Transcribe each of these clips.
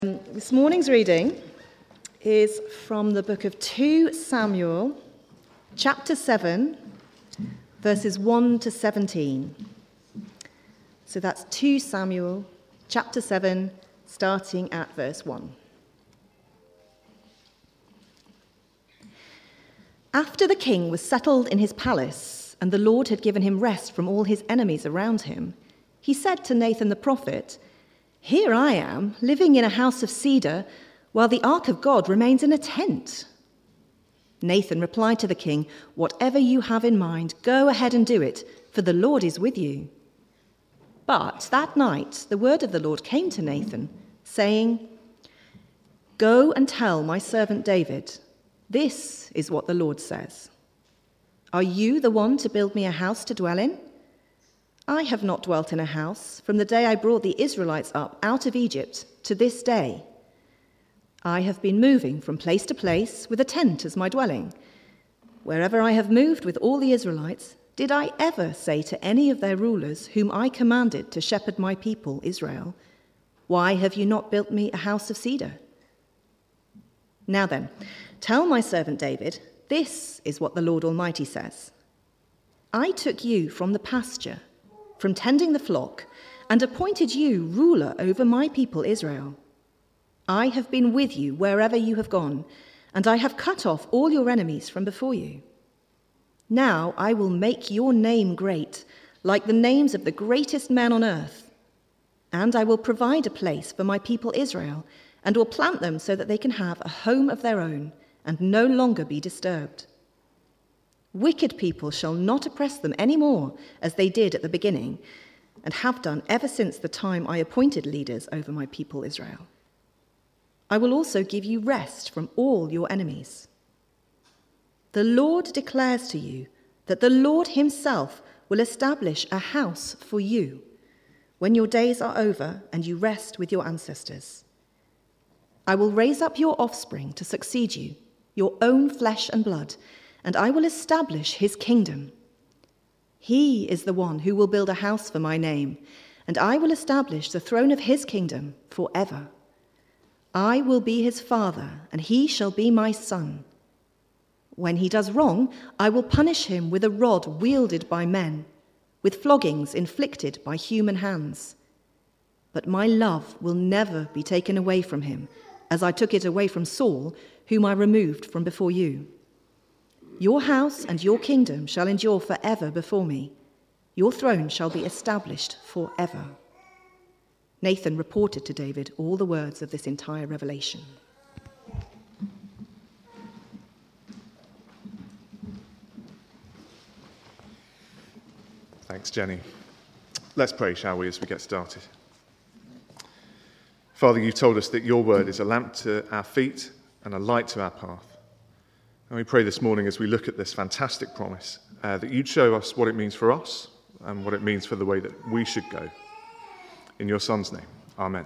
This morning's reading is from the book of 2 Samuel, chapter 7, verses 1 to 17. So that's 2 Samuel, chapter 7, starting at verse 1. After the king was settled in his palace, and the Lord had given him rest from all his enemies around him, he said to Nathan the prophet, "Here I am, living in a house of cedar, while the ark of God remains in a tent." Nathan replied to the king, "Whatever you have in mind, go ahead and do it, for the Lord is with you." But that night the word of the Lord came to Nathan, saying, "Go and tell my servant David, this is what the Lord says. Are you the one to build me a house to dwell in? I have not dwelt in a house from the day I brought the Israelites up out of Egypt to this day. I have been moving from place to place with a tent as my dwelling. Wherever I have moved with all the Israelites, did I ever say to any of their rulers whom I commanded to shepherd my people Israel, 'Why have you not built me a house of cedar?' Now then, tell my servant David, this is what the Lord Almighty says. I took you from the pasture, from tending the flock, and appointed you ruler over my people Israel. I have been with you wherever you have gone, and I have cut off all your enemies from before you. Now I will make your name great, like the names of the greatest men on earth. And I will provide a place for my people Israel, and will plant them so that they can have a home of their own, and no longer be disturbed. Wicked people shall not oppress them any more, as they did at the beginning, and have done ever since the time I appointed leaders over my people Israel. I will also give you rest from all your enemies. The Lord declares to you that the Lord himself will establish a house for you when your days are over and you rest with your ancestors. I will raise up your offspring to succeed you, your own flesh and blood, and I will establish his kingdom. He is the one who will build a house for my name, and I will establish the throne of his kingdom forever. I will be his father, and he shall be my son. When he does wrong, I will punish him with a rod wielded by men, with floggings inflicted by human hands. But my love will never be taken away from him, as I took it away from Saul, whom I removed from before you. Your house and your kingdom shall endure forever before me. Your throne shall be established forever." Nathan reported to David all the words of this entire revelation. Thanks, Jenny. Let's pray, shall we, as we get started. Father, you've told us that your word is a lamp to our feet and a light to our path. And we pray this morning as we look at this fantastic promise that you'd show us what it means for us and what it means for the way that we should go. In your Son's name, amen.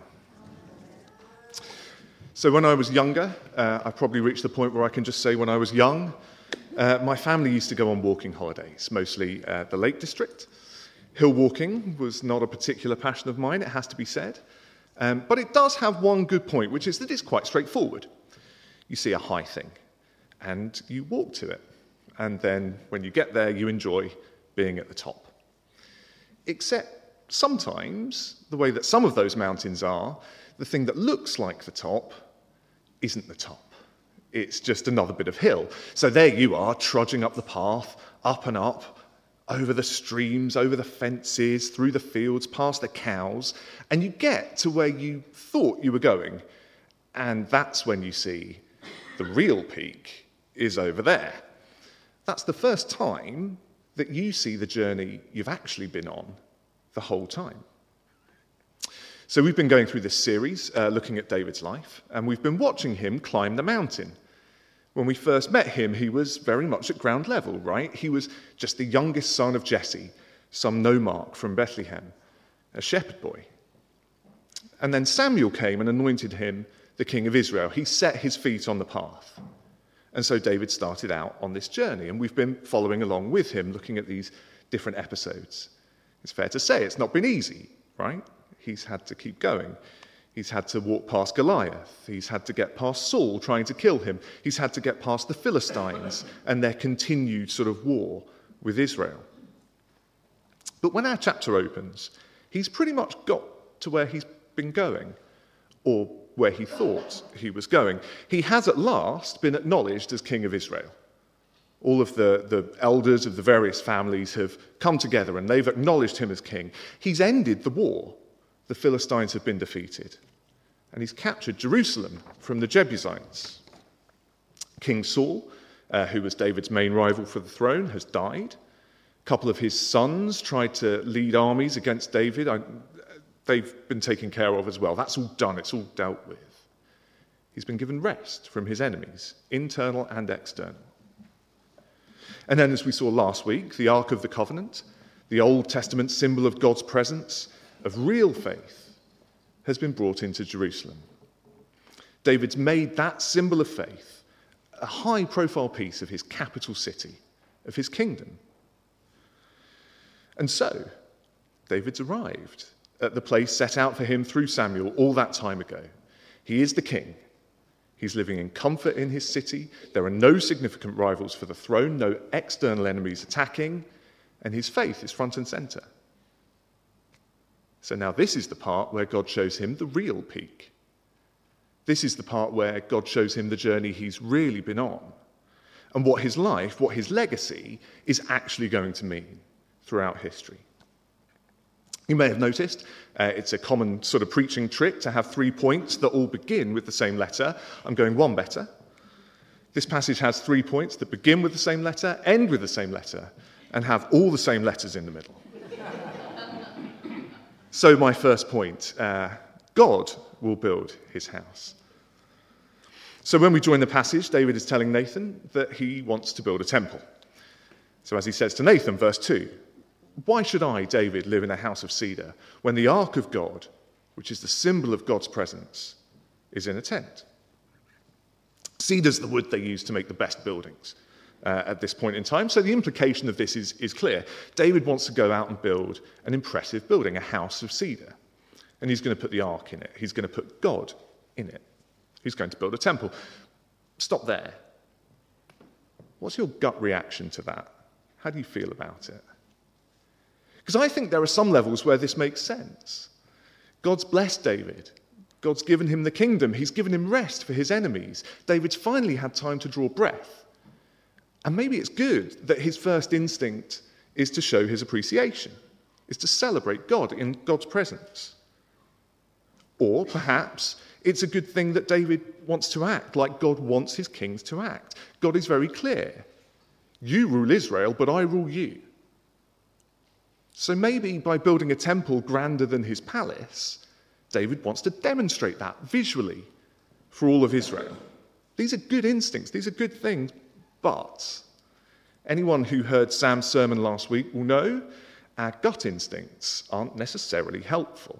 So when I was younger, I probably reached the point where I can just say when I was young, my family used to go on walking holidays, mostly the Lake District. Hill walking was not a particular passion of mine, it has to be said. But it does have one good point, which is that it's quite straightforward. You see a high thing, and you walk to it. And then when you get there, you enjoy being at the top. Except sometimes, the way that some of those mountains are, the thing that looks like the top isn't the top. It's just another bit of hill. So there you are, trudging up the path, up and up, over the streams, over the fences, through the fields, past the cows, and you get to where you thought you were going. And that's when you see the real peak is over there. That's the first time that you see the journey you've actually been on the whole time. So we've been going through this series, looking at David's life, and we've been watching him climb the mountain. When we first met him, he was very much at ground level, right? He was just the youngest son of Jesse, some nomarch from Bethlehem, a shepherd boy. And then Samuel came and anointed him the king of Israel. He set his feet on the path. And so David started out on this journey, and we've been following along with him, looking at these different episodes. It's fair to say it's not been easy, right? He's had to keep going. He's had to walk past Goliath. He's had to get past Saul trying to kill him. He's had to get past the Philistines and their continued sort of war with Israel. But when our chapter opens, he's pretty much got to where he's been going, or where he thought he was going. He has at last been acknowledged as king of Israel. All of the elders of the various families have come together and they've acknowledged him as king. He's ended the war. The Philistines have been defeated. And he's captured Jerusalem from the Jebusites. King Saul, who was David's main rival for the throne, has died. A couple of his sons tried to lead armies against David. They've been taken care of as well. That's all done. It's all dealt with. He's been given rest from his enemies, internal and external. And then, as we saw last week, the Ark of the Covenant, the Old Testament symbol of God's presence, of real faith, has been brought into Jerusalem. David's made that symbol of faith a high-profile piece of his capital city, of his kingdom. And so, David's arrived at the place set out for him through Samuel all that time ago. He is the king. He's living in comfort in his city. There are no significant rivals for the throne, no external enemies attacking, and his faith is front and center. So now this is the part where God shows him the real peak. This is the part where God shows him the journey he's really been on, and what his life, what his legacy is actually going to mean throughout history. You may have noticed it's a common sort of preaching trick to have 3 points that all begin with the same letter. I'm going one better. This passage has 3 points that begin with the same letter, end with the same letter, and have all the same letters in the middle. So my first point, God will build his house. So when we join the passage, David is telling Nathan that he wants to build a temple. So as he says to Nathan, verse 2, "Why should I, David, live in a house of cedar when the ark of God, which is the symbol of God's presence, is in a tent?" Cedar's the wood they use to make the best buildings at this point in time, so the implication of this is clear. David wants to go out and build an impressive building, a house of cedar, and he's going to put the ark in it. He's going to put God in it. He's going to build a temple. Stop there. What's your gut reaction to that? How do you feel about it? Because I think there are some levels where this makes sense. God's blessed David. God's given him the kingdom. He's given him rest for his enemies. David's finally had time to draw breath. And maybe it's good that his first instinct is to show his appreciation, is to celebrate God in God's presence. Or perhaps it's a good thing that David wants to act like God wants his kings to act. God is very clear. You rule Israel, but I rule you. So maybe by building a temple grander than his palace, David wants to demonstrate that visually for all of Israel. These are good instincts, these are good things, but anyone who heard Sam's sermon last week will know our gut instincts aren't necessarily helpful.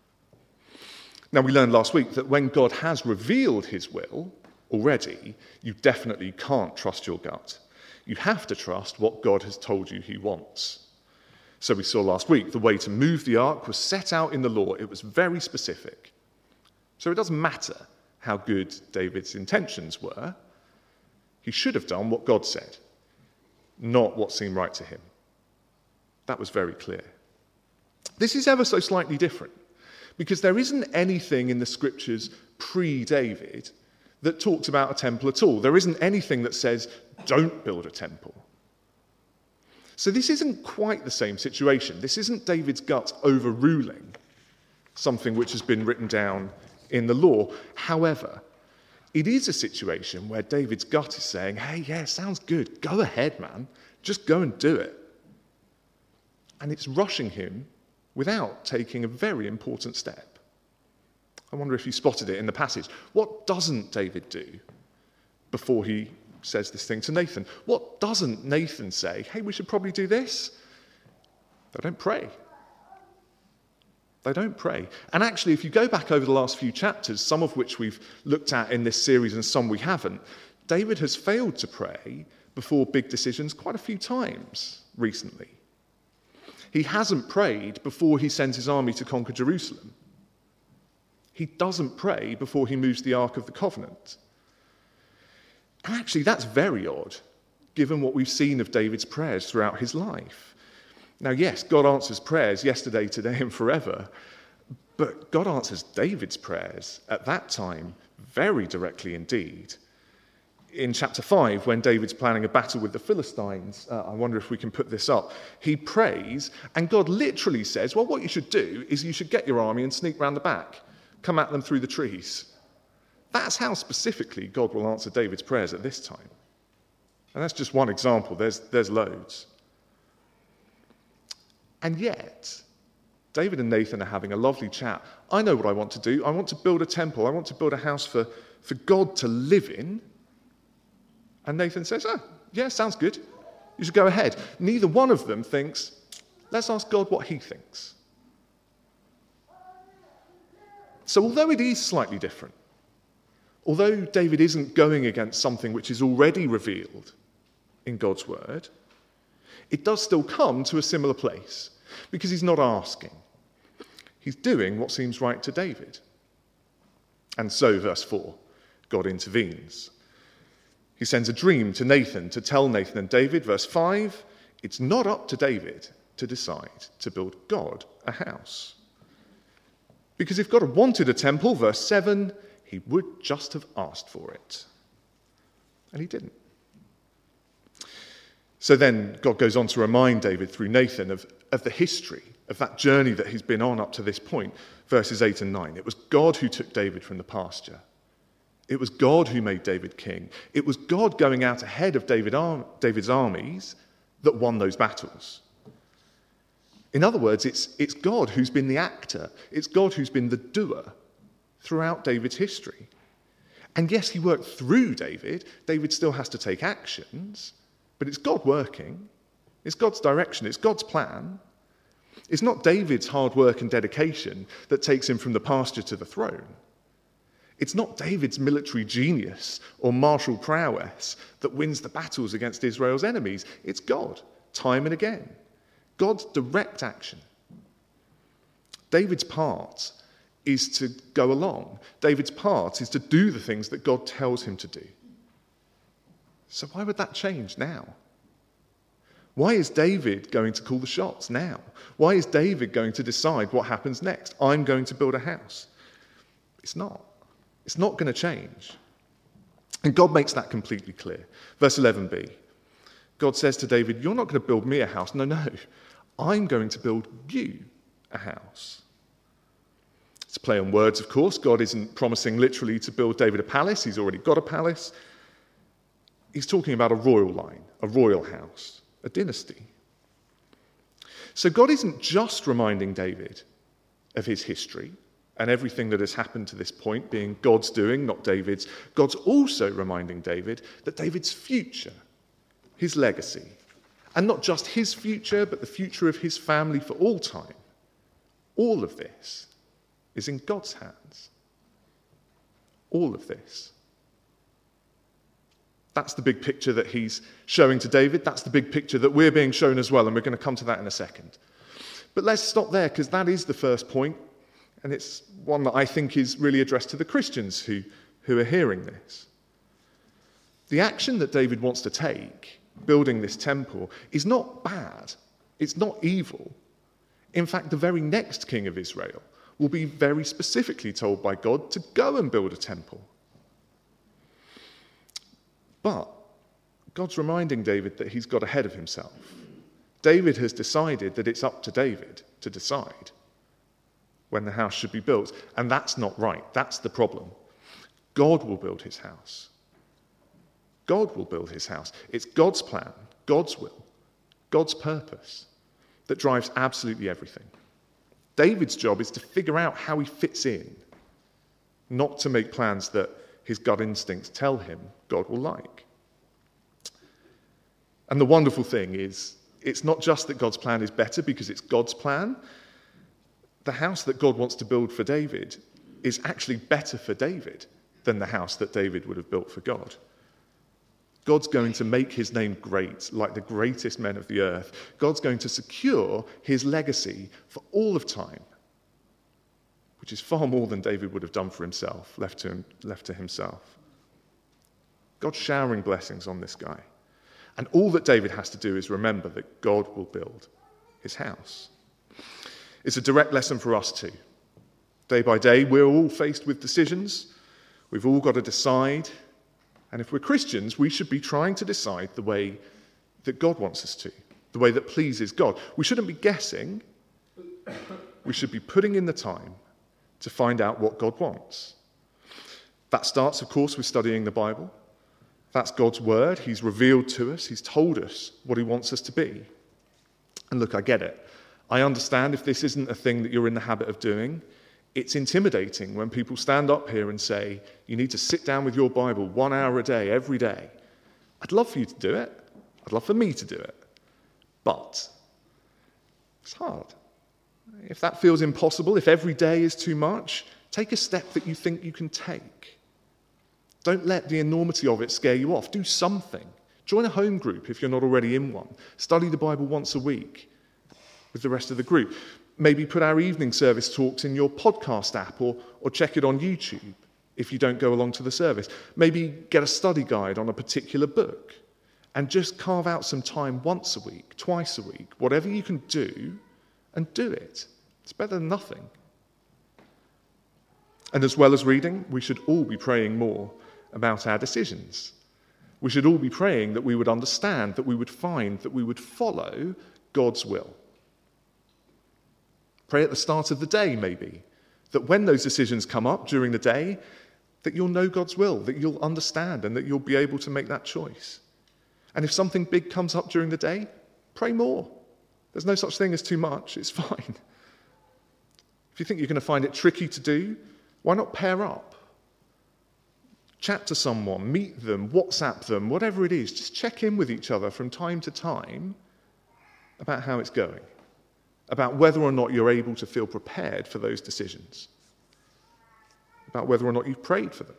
Now, we learned last week that when God has revealed his will already, you definitely can't trust your gut. You have to trust what God has told you he wants. So we saw last week the way to move the ark was set out in the law. It was very specific. So it doesn't matter how good David's intentions were. He should have done what God said, not what seemed right to him. That was very clear. This is ever so slightly different, because there isn't anything in the scriptures pre-David that talks about a temple at all. There isn't anything that says, don't build a temple. So this isn't quite the same situation. This isn't David's gut overruling something which has been written down in the law. However, it is a situation where David's gut is saying, hey, yeah, sounds good. Go ahead, man. Just go and do it. And it's rushing him without taking a very important step. I wonder if you spotted it in the passage. What doesn't David do before he says this thing to Nathan? What doesn't Nathan say? Hey, we should probably do this. They don't pray. They don't pray. And actually, if you go back over the last few chapters, some of which we've looked at in this series and some we haven't, David has failed to pray before big decisions quite a few times recently. He hasn't prayed before he sends his army to conquer Jerusalem. He doesn't pray before he moves the Ark of the Covenant. And actually, that's very odd, given what we've seen of David's prayers throughout his life. Now, yes, God answers prayers yesterday, today, and forever, but God answers David's prayers at that time very directly indeed. In chapter 5, when David's planning a battle with the Philistines, I wonder if we can put this up, he prays, and God literally says, well, what you should do is you should get your army and sneak round the back, come at them through the trees. That's how specifically God will answer David's prayers at this time. And that's just one example. There's loads. And yet, David and Nathan are having a lovely chat. I know what I want to do. I want to build a temple. I want to build a house for God to live in. And Nathan says, oh, yeah, sounds good. You should go ahead. Neither one of them thinks, let's ask God what he thinks. So although it is slightly different, although David isn't going against something which is already revealed in God's word, it does still come to a similar place because he's not asking. He's doing what seems right to David. And so, verse 4, God intervenes. He sends a dream to Nathan to tell Nathan and David. Verse 5, it's not up to David to decide to build God a house. Because if God had wanted a temple, verse 7, he would just have asked for it. And he didn't. So then God goes on to remind David through Nathan of the history, of that journey that he's been on up to this point, verses 8 and 9. It was God who took David from the pasture. It was God who made David king. It was God going out ahead of David's armies that won those battles. In other words, it's God who's been the actor. It's God who's been the doer throughout David's history. And yes, he worked through David. David still has to take actions, but it's God working. It's God's direction. It's God's plan. It's not David's hard work and dedication that takes him from the pasture to the throne. It's not David's military genius or martial prowess that wins the battles against Israel's enemies. It's God, time and again. God's direct action. David's part is to go along. David's part is to do the things that God tells him to do. So why would that change now? Why is David going to call the shots now? Why is David going to decide what happens next? I'm going to build a house. It's not. It's not going to change. And God makes that completely clear. Verse 11b. God says to David, you're not going to build me a house. No. I'm going to build you a house. It's a play on words, of course. God isn't promising literally to build David a palace. He's already got a palace. He's talking about a royal line, a royal house, a dynasty. So God isn't just reminding David of his history and everything that has happened to this point being God's doing, not David's. God's also reminding David that David's future, his legacy, and not just his future, but the future of his family for all time, all of this is in God's hands. All of this. That's the big picture that he's showing to David. That's the big picture that we're being shown as well, and we're going to come to that in a second. But let's stop there, because that is the first point, and it's one that I think is really addressed to the Christians who are hearing this. The action that David wants to take, building this temple, is not bad. It's not evil. In fact, the very next king of Israel will be very specifically told by God to go and build a temple. But God's reminding David that he's got ahead of himself. David has decided that it's up to David to decide when the house should be built. And that's not right. That's the problem. God will build his house. God will build his house. It's God's plan, God's will, God's purpose that drives absolutely everything. David's job is to figure out how he fits in, not to make plans that his gut instincts tell him God will like. And the wonderful thing is, it's not just that God's plan is better because it's God's plan. The house that God wants to build for David is actually better for David than the house that David would have built for God. God's going to make his name great, like the greatest men of the earth. God's going to secure his legacy for all of time. which is far more than David would have done for himself, left to himself. God's showering blessings on this guy. And all that David has to do is remember that God will build his house. It's a direct lesson for us too. Day by day, we're all faced with decisions. We've all got to decide. And if we're Christians, we should be trying to decide the way that God wants us to, the way that pleases God. We shouldn't be guessing. We should be putting in the time to find out what God wants. That starts, of course, with studying the Bible. That's God's word. He's revealed to us. He's told us what he wants us to be. And look, I get it. I understand if this isn't a thing that you're in the habit of doing. It's intimidating when people stand up here and say, you need to sit down with your Bible 1 hour a day, every day. I'd love for you to do it. I'd love for me to do it. But it's hard. If that feels impossible, if every day is too much, take a step that you think you can take. Don't let the enormity of it scare you off. Do something. Join a home group if you're not already in one. Study the Bible once a week with the rest of the group. Maybe put our evening service talks in your podcast app or check it on YouTube if you don't go along to the service. Maybe get a study guide on a particular book and just carve out some time once a week, twice a week, whatever you can do, and do it. It's better than nothing. And as well as reading, we should all be praying more about our decisions. We should all be praying that we would understand, that we would find, that we would follow God's will. Pray at the start of the day, maybe, that when those decisions come up during the day, that you'll know God's will, that you'll understand, and that you'll be able to make that choice. And if something big comes up during the day, pray more. There's no such thing as too much. It's fine. If you think you're going to find it tricky to do, why not pair up? Chat to someone, meet them, WhatsApp them, whatever it is. Just check in with each other from time to time about how it's going, about whether or not you're able to feel prepared for those decisions, about whether or not you've prayed for them.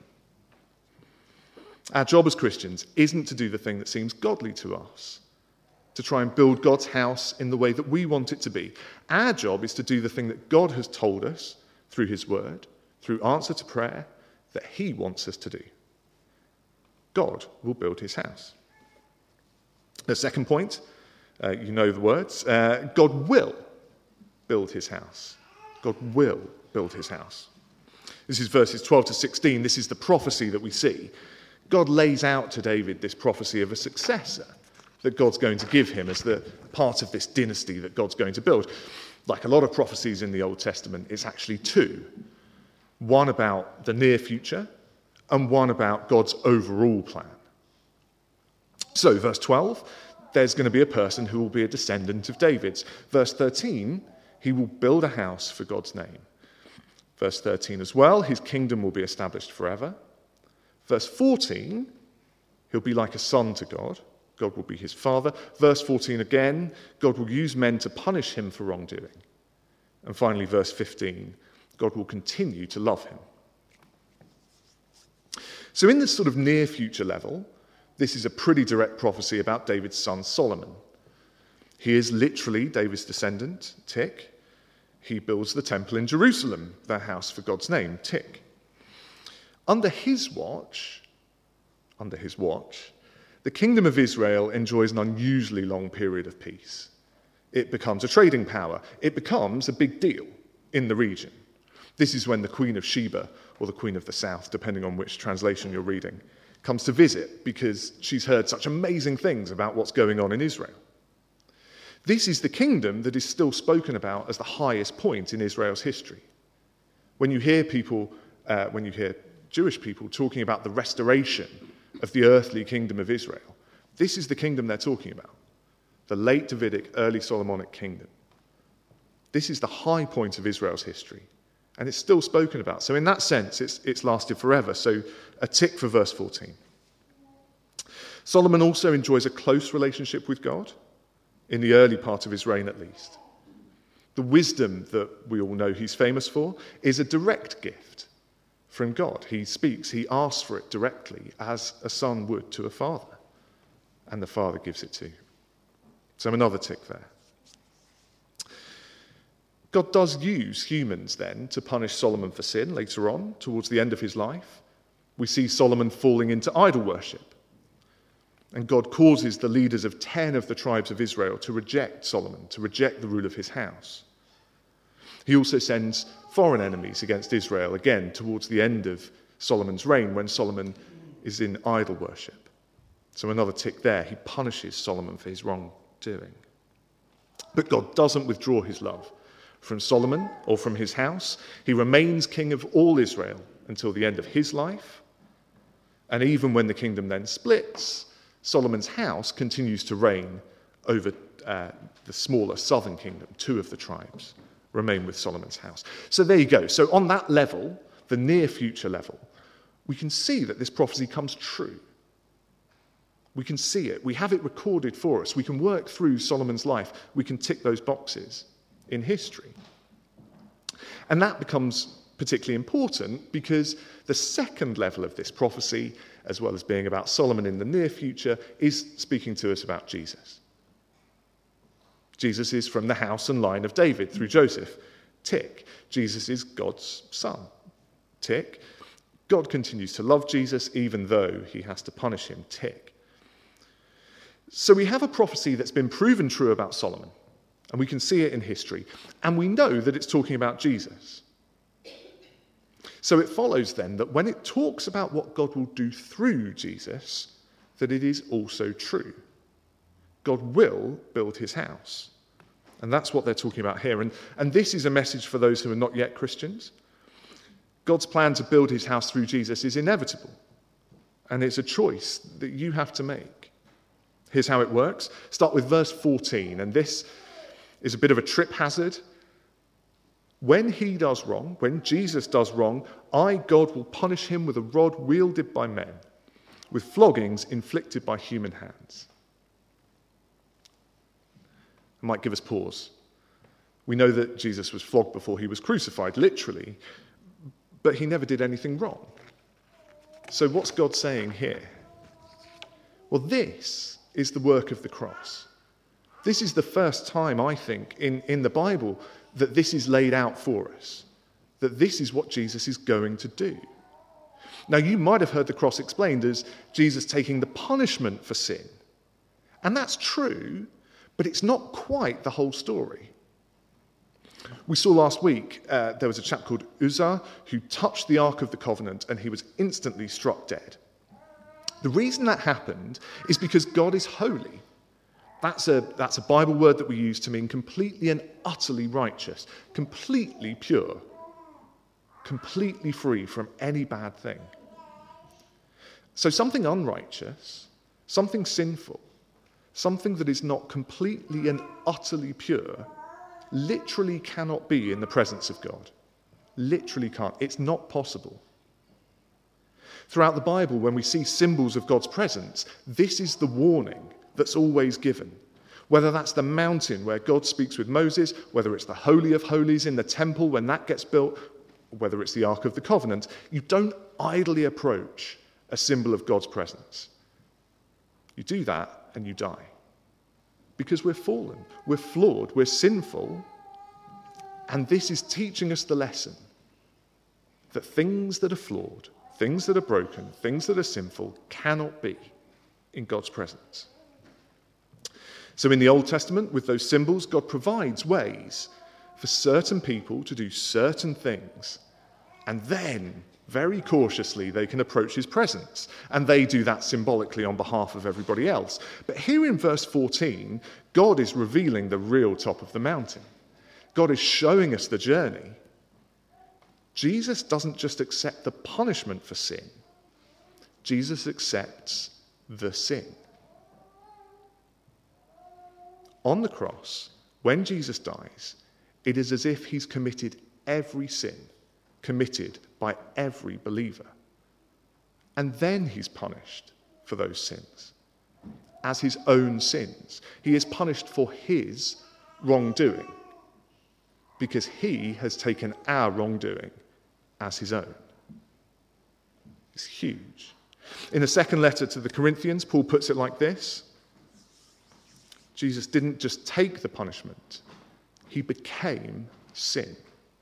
Our job as Christians isn't to do the thing that seems godly to us, to try and build God's house in the way that we want it to be. Our job is to do the thing that God has told us through his word, through answer to prayer, that he wants us to do. God will build his house. The second point, you know the words, God will build his house. God will build his house. This is verses 12 to 16. This is the prophecy that we see. God lays out to David this prophecy of a successor that God's going to give him as the part of this dynasty that God's going to build. Like a lot of prophecies in the Old Testament, it's actually two. One about the near future and one about God's overall plan. So, verse 12, there's going to be a person who will be a descendant of David's. Verse 13, he will build a house for God's name. Verse 13 as well, his kingdom will be established forever. Verse 14, he'll be like a son to God. God will be his father. Verse 14 again, God will use men to punish him for wrongdoing. And finally, verse 15, God will continue to love him. So in this sort of near future level, this is a pretty direct prophecy about David's son Solomon. He is literally David's descendant, tick. He builds the temple in Jerusalem, the house for God's name, tick. Under his watch, the kingdom of Israel enjoys an unusually long period of peace. It becomes a trading power. It becomes a big deal in the region. This is when the Queen of Sheba, or the Queen of the South, depending on which translation you're reading, comes to visit because she's heard such amazing things about what's going on in Israel. This is the kingdom that is still spoken about as the highest point in Israel's history. When you hear Jewish people talking about the restoration of the earthly kingdom of Israel, this is the kingdom they're talking about, the late Davidic, early Solomonic kingdom. This is the high point of Israel's history, and it's still spoken about. So in that sense, it's lasted forever. So a tick for verse 14. Solomon also enjoys a close relationship with God, in the early part of his reign at least. The wisdom that we all know he's famous for is a direct gift from God. He speaks, he asks for it directly, as a son would to a father, and the father gives it to. So another tick there. God does use humans then to punish Solomon for sin later on, towards the end of his life. We see Solomon falling into idol worship. And God causes the leaders of 10 of the tribes of Israel to reject Solomon, to reject the rule of his house. He also sends foreign enemies against Israel, again, towards the end of Solomon's reign, when Solomon is in idol worship. So another tick there. He punishes Solomon for his wrongdoing. But God doesn't withdraw his love from Solomon or from his house. He remains king of all Israel until the end of his life. And even when the kingdom then splits, Solomon's house continues to reign over the smaller southern kingdom. 2 of the tribes remain with Solomon's house. So there you go. So on that level, the near future level, we can see that this prophecy comes true. We can see it. We have it recorded for us. We can work through Solomon's life. We can tick those boxes in history. And that becomes particularly important because the second level of this prophecy, as well as being about Solomon in the near future, is speaking to us about Jesus. Jesus is from the house and line of David through Joseph. Tick. Jesus is God's son. Tick. God continues to love Jesus even though he has to punish him. Tick. So we have a prophecy that's been proven true about Solomon, and we can see it in history, and we know that it's talking about Jesus. So it follows then that when it talks about what God will do through Jesus, that it is also true. God will build his house. And that's what they're talking about here. And this is a message for those who are not yet Christians. God's plan to build his house through Jesus is inevitable. And it's a choice that you have to make. Here's how it works. Start with verse 14. And this is a bit of a trip hazard. When he does wrong, when Jesus does wrong, I, God, will punish him with a rod wielded by men, with floggings inflicted by human hands. It might give us pause. We know that Jesus was flogged before he was crucified, literally, but he never did anything wrong. So what's God saying here? Well, this is the work of the cross. This is the first time, I think, in the Bible that this is laid out for us, that this is what Jesus is going to do. Now, you might have heard the cross explained as Jesus taking the punishment for sin. And that's true, but it's not quite the whole story. We saw last week there was a chap called Uzzah who touched the Ark of the Covenant and he was instantly struck dead. The reason that happened is because God is holy. That's a Bible word that we use to mean completely and utterly righteous, completely pure, completely free from any bad thing. So something unrighteous, something sinful, something that is not completely and utterly pure, literally cannot be in the presence of God. Literally can't. It's not possible. Throughout the Bible, when we see symbols of God's presence, this is the warning that's always given. Whether that's the mountain where God speaks with Moses, whether it's the Holy of Holies in the temple when that gets built, whether it's the Ark of the Covenant, you don't idly approach a symbol of God's presence. You do that and you die. Because we're fallen, we're flawed, we're sinful, and this is teaching us the lesson that things that are flawed, things that are broken, things that are sinful cannot be in God's presence. So in the Old Testament, with those symbols, God provides ways for certain people to do certain things. And then, very cautiously, they can approach his presence. And they do that symbolically on behalf of everybody else. But here in verse 14, God is revealing the real top of the mountain. God is showing us the journey. Jesus doesn't just accept the punishment for sin. Jesus accepts the sin. On the cross, when Jesus dies, it is as if he's committed every sin committed by every believer. And then he's punished for those sins as his own sins. He is punished for his wrongdoing because he has taken our wrongdoing as his own. It's huge. In the second letter to the Corinthians, Paul puts it like this: Jesus didn't just take the punishment, he became sin.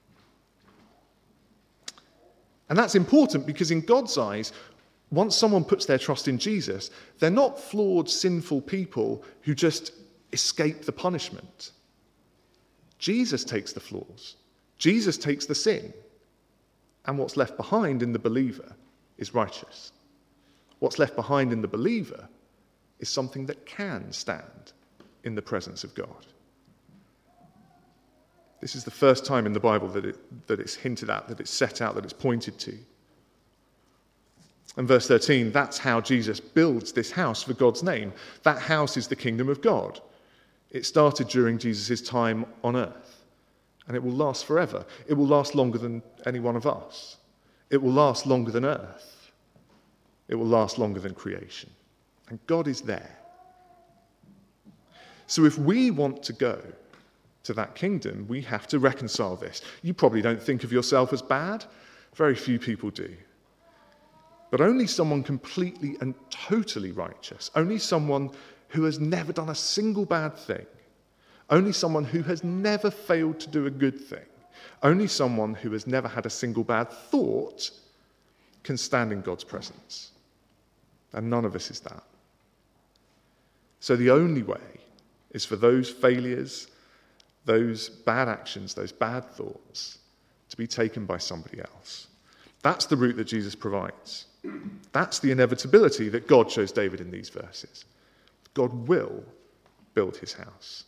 And that's important because in God's eyes, once someone puts their trust in Jesus, they're not flawed, sinful people who just escape the punishment. Jesus takes the flaws. Jesus takes the sin. And what's left behind in the believer is righteous. What's left behind in the believer is something that can stand in the presence of God. This is the first time in the Bible that it's hinted at, that it's set out, that it's pointed to. And verse 13, that's how Jesus builds this house for God's name. That house is the kingdom of God. It started during Jesus' time on earth, and it will last forever. It will last longer than any one of us. It will last longer than earth. It will last longer than creation. And God is there. So if we want to go to that kingdom, we have to reconcile this. You probably don't think of yourself as bad. Very few people do. But only someone completely and totally righteous, only someone who has never done a single bad thing, only someone who has never failed to do a good thing, only someone who has never had a single bad thought can stand in God's presence. And none of us is that. So the only way is for those failures, those bad actions, those bad thoughts to be taken by somebody else. That's the route that Jesus provides. That's the inevitability that God shows David in these verses. God will build his house.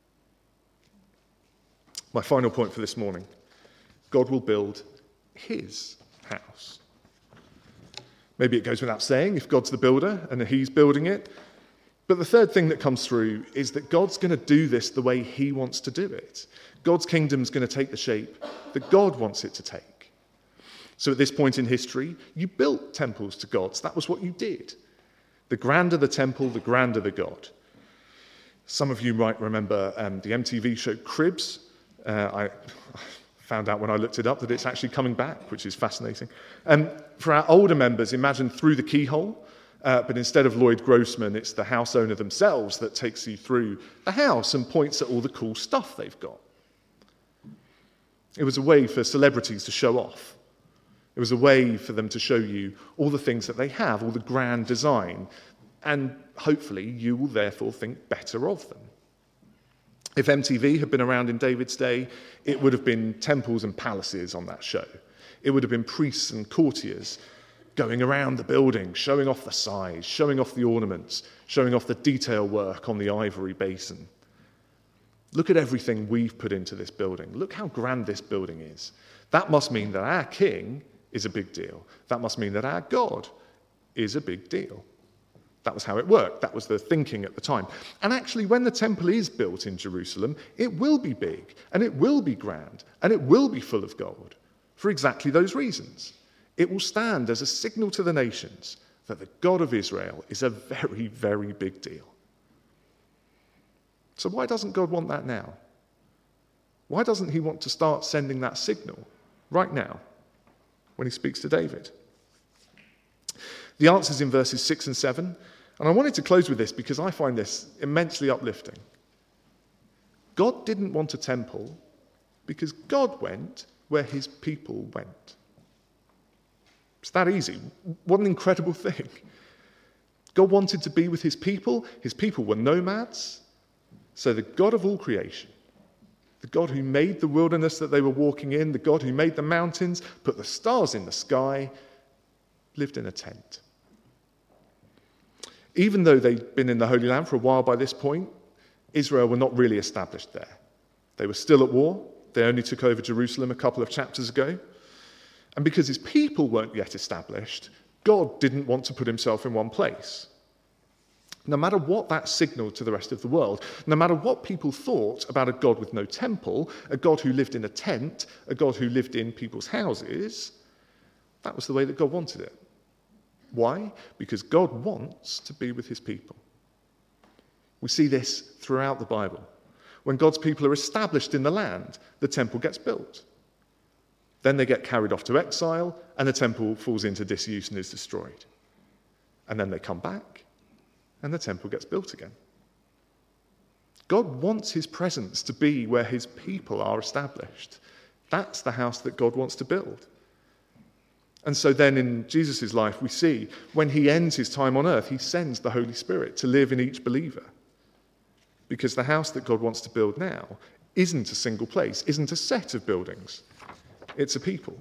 My final point for this morning, God will build his house. Maybe it goes without saying if God's the builder and he's building it. But the third thing that comes through is that God's going to do this the way he wants to do it. God's kingdom's going to take the shape that God wants it to take. So at this point in history, you built temples to gods. That was what you did. The grander the temple, the grander the god. Some of you might remember the MTV show Cribs. I found out when I looked it up that it's actually coming back, which is fascinating. For our older members, imagine Through the Keyhole. But instead of Lloyd Grossman, it's the house owner themselves that takes you through the house and points at all the cool stuff they've got. It was a way for celebrities to show off. It was a way for them to show you all the things that they have, all the grand design, and hopefully you will therefore think better of them. If MTV had been around in David's day, it would have been temples and palaces on that show. It would have been priests and courtiers going around the building, showing off the size, showing off the ornaments, showing off the detail work on the ivory basin. Look at everything we've put into this building. Look how grand this building is. That must mean that our king is a big deal. That must mean that our God is a big deal. That was how it worked. That was the thinking at the time. And actually, when the temple is built in Jerusalem, it will be big, and it will be grand, and it will be full of gold, for exactly those reasons. It will stand as a signal to the nations that the God of Israel is a very, very big deal. So why doesn't God want that now? Why doesn't he want to start sending that signal right now when he speaks to David? The answer's in verses 6 and 7, and I wanted to close with this because I find this immensely uplifting. God didn't want a temple because God went where his people went. It's that easy. What an incredible thing. God wanted to be with his people. His people were nomads. So the God of all creation, the God who made the wilderness that they were walking in, the God who made the mountains, put the stars in the sky, lived in a tent. Even though they'd been in the Holy Land for a while by this point, Israel were not really established there. They were still at war. They only took over Jerusalem a couple of chapters ago. And because his people weren't yet established, God didn't want to put himself in one place. No matter what that signaled to the rest of the world, no matter what people thought about a God with no temple, a God who lived in a tent, a God who lived in people's houses, that was the way that God wanted it. Why? Because God wants to be with his people. We see this throughout the Bible. When God's people are established in the land, the temple gets built. Then they get carried off to exile, and the temple falls into disuse and is destroyed. And then they come back, and the temple gets built again. God wants his presence to be where his people are established. That's the house that God wants to build. And so then in Jesus' life, we see when he ends his time on earth, he sends the Holy Spirit to live in each believer. Because the house that God wants to build now isn't a single place, isn't a set of buildings. It's a people.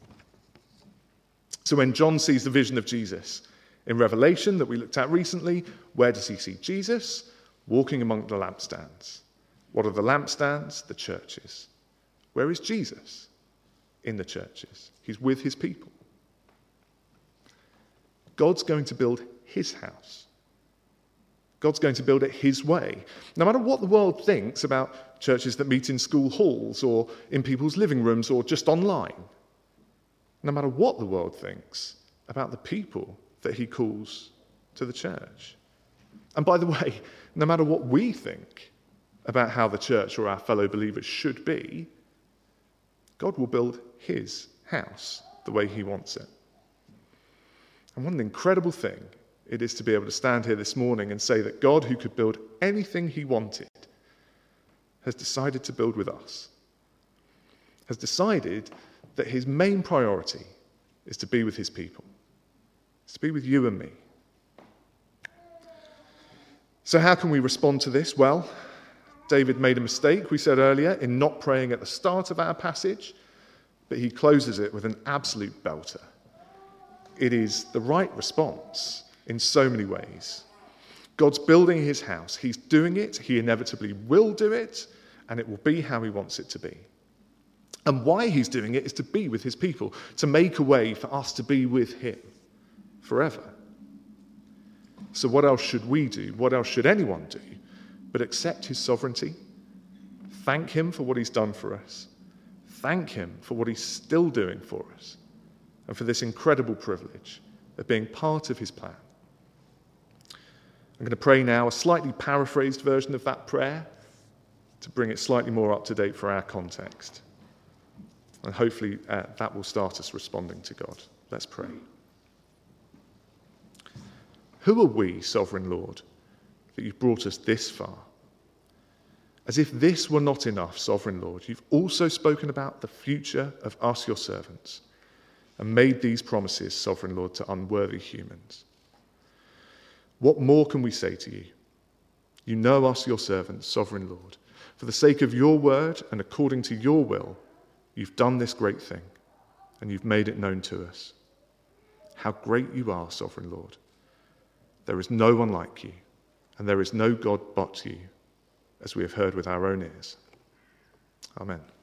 So when John sees the vision of Jesus in Revelation that we looked at recently, where does he see Jesus? Walking among the lampstands. What are the lampstands? The churches. Where is Jesus? In the churches. He's with his people. God's going to build his house. God's going to build it his way. No matter what the world thinks about churches that meet in school halls or in people's living rooms or just online. No matter what the world thinks about the people that he calls to the church. And by the way, no matter what we think about how the church or our fellow believers should be, God will build his house the way he wants it. And what an incredible thing it is to be able to stand here this morning and say that God, who could build anything he wanted, has decided to build with us. Has decided that his main priority is to be with his people. It's to be with you and me. So how can we respond to this? Well, David made a mistake, we said earlier, in not praying at the start of our passage, but he closes it with an absolute belter. It is the right response in so many ways. God's building his house. He's doing it. He inevitably will do it, and it will be how he wants it to be. And why he's doing it is to be with his people, to make a way for us to be with him forever. So what else should we do? What else should anyone do but accept his sovereignty, thank him for what he's done for us, thank him for what he's still doing for us, and for this incredible privilege of being part of his plan. I'm going to pray now a slightly paraphrased version of that prayer to bring it slightly more up to date for our context. And hopefully that will start us responding to God. Let's pray. Who are we, Sovereign Lord, that you've brought us this far? As if this were not enough, Sovereign Lord, you've also spoken about the future of us, your servants, and made these promises, Sovereign Lord, to unworthy humans. What more can we say to you? You know us, your servants, Sovereign Lord. For the sake of your word and according to your will, you've done this great thing, and you've made it known to us. How great you are, Sovereign Lord. There is no one like you, and there is no God but you, as we have heard with our own ears. Amen.